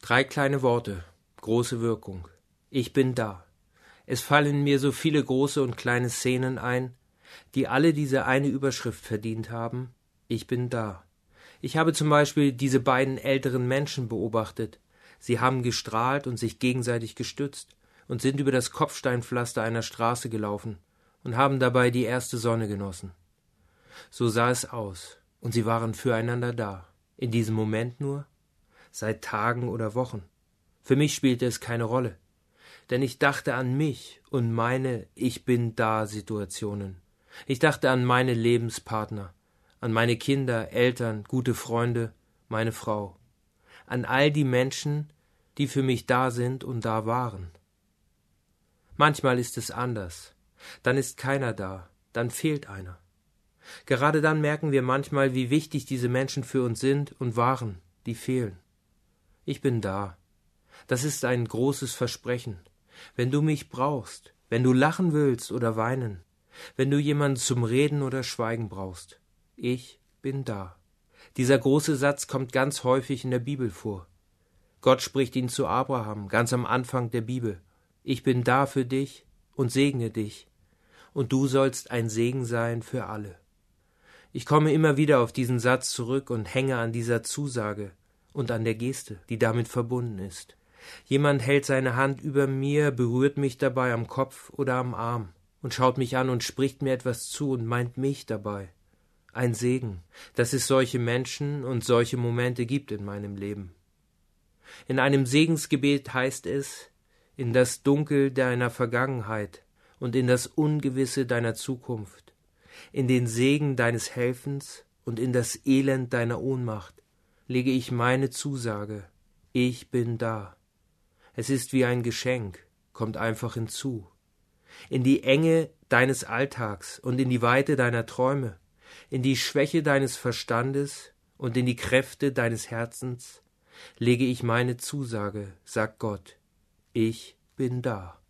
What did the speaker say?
3 kleine Worte, große Wirkung. Ich bin da. Es fallen mir so viele große und kleine Szenen ein, die alle diese eine Überschrift verdient haben. Ich bin da. Ich habe zum Beispiel diese beiden älteren Menschen beobachtet. Sie haben gestrahlt und sich gegenseitig gestützt und sind über das Kopfsteinpflaster einer Straße gelaufen und haben dabei die erste Sonne genossen. So sah es aus, und sie waren füreinander da. In diesem Moment nur? Seit Tagen oder Wochen. Für mich spielte es keine Rolle, denn ich dachte an mich und meine Ich-bin-da-Situationen. Ich dachte an meine Lebenspartner, an meine Kinder, Eltern, gute Freunde, meine Frau, an all die Menschen, die für mich da sind und da waren. Manchmal ist es anders. Dann ist keiner da, dann fehlt einer. Gerade dann merken wir manchmal, wie wichtig diese Menschen für uns sind und waren, die fehlen. Ich bin da. Das ist ein großes Versprechen. Wenn du mich brauchst, wenn du lachen willst oder weinen, wenn du jemanden zum Reden oder Schweigen brauchst, ich bin da. Dieser große Satz kommt ganz häufig in der Bibel vor. Gott spricht ihn zu Abraham, ganz am Anfang der Bibel. Ich bin da für dich und segne dich, und du sollst ein Segen sein für alle. Ich komme immer wieder auf diesen Satz zurück und hänge an dieser Zusage und an der Geste, die damit verbunden ist. Jemand hält seine Hand über mir, berührt mich dabei am Kopf oder am Arm und schaut mich an und spricht mir etwas zu und meint mich dabei. Ein Segen, dass es solche Menschen und solche Momente gibt in meinem Leben. In einem Segensgebet heißt es: In das Dunkel deiner Vergangenheit und in das Ungewisse deiner Zukunft, in den Segen deines Helfens und in das Elend deiner Ohnmacht lege ich meine Zusage, ich bin da. Es ist wie ein Geschenk, kommt einfach hinzu. In die Enge deines Alltags und in die Weite deiner Träume, in die Schwäche deines Verstandes und in die Kräfte deines Herzens lege ich meine Zusage, sagt Gott, ich bin da.